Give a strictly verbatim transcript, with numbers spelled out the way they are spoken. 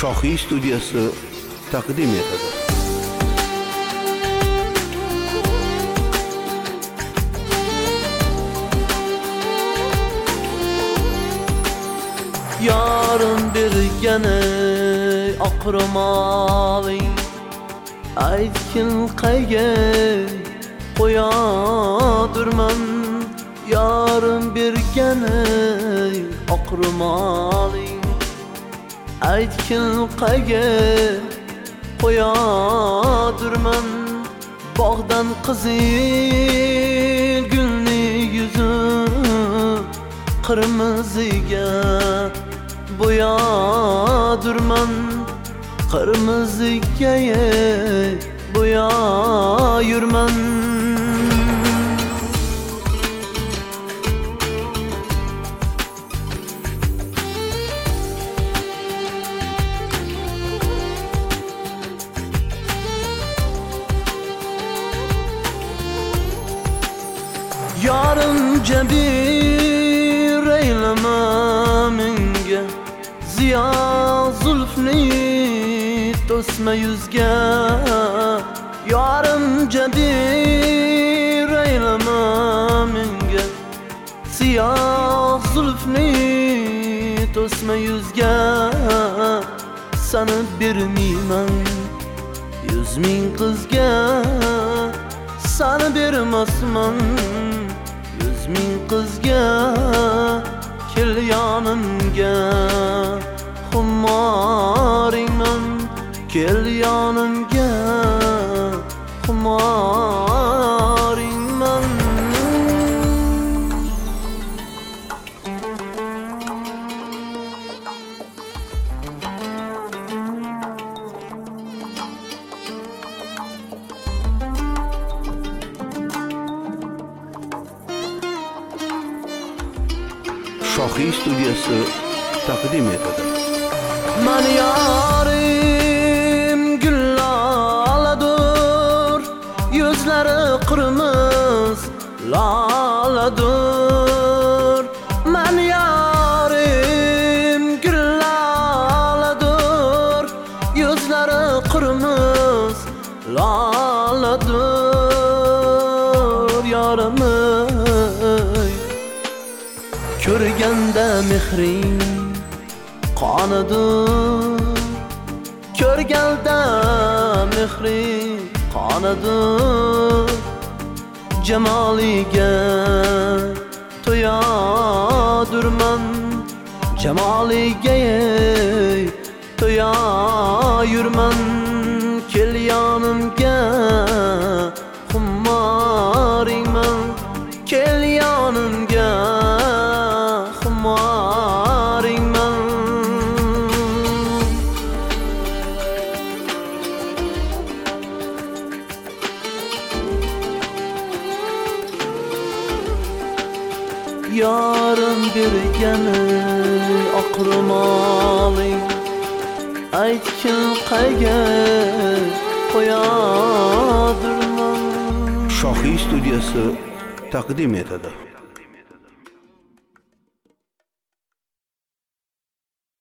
Shohiy studiyasi taqdim etadi. Yarın bir gene akramaling aytkin qayga qo'yadurman. Yarın bir gene akramaling aytkin qayga qo'yadurman. Bog'dan qizil gulni yuzi qirmiziga bo'yadurman. Qirmiziga bo'yayurman. Yarınca bir eyleme minge ziya zulfni tosma yüzge. Yarınca bir eyleme minge ziya zulfni tosma yüzge. Sana bermeyman yüz ming qizga, sana bermasman yüz ming qizga. Kel yonimga xumoringman, kel yonimga xumoringman. Shohiy studiyasi taqdim etadi. Men yarim güllaladur, yüzleri qirmiz laladur. Men yarim güllaladur, yüzleri qirmiz laladur. Yarimi ko'rganda mehring qonidir, ko'rganda mehring qonidir. Jamoliga to'yadurman, jamoliga to'yayurman. Kel yonimga xumoringman, kel yonimga xumoringman. Yarın bir gene akramaling aytkin qayga qo'yadurman. Shohiy studiyasi taqdim etadi.